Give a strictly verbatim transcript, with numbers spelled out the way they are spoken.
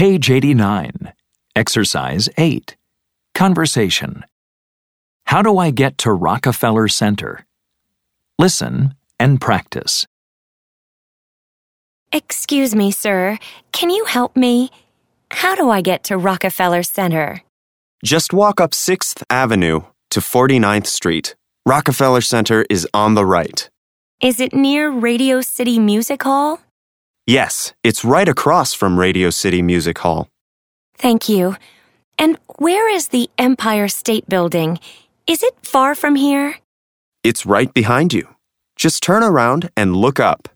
Page eighty-nine. Exercise eight. Conversation. How do I get to Rockefeller Center? Listen and practice. Excuse me, sir. Can you help me? How do I get to Rockefeller Center? Just walk up sixth Avenue to forty-ninth Street. Rockefeller Center is on the right. Is it near Radio City Music Hall? Yes, it's right across from Radio City Music Hall. Thank you. And where is the Empire State Building? Is it far from here? It's right behind you. Just turn around and look up.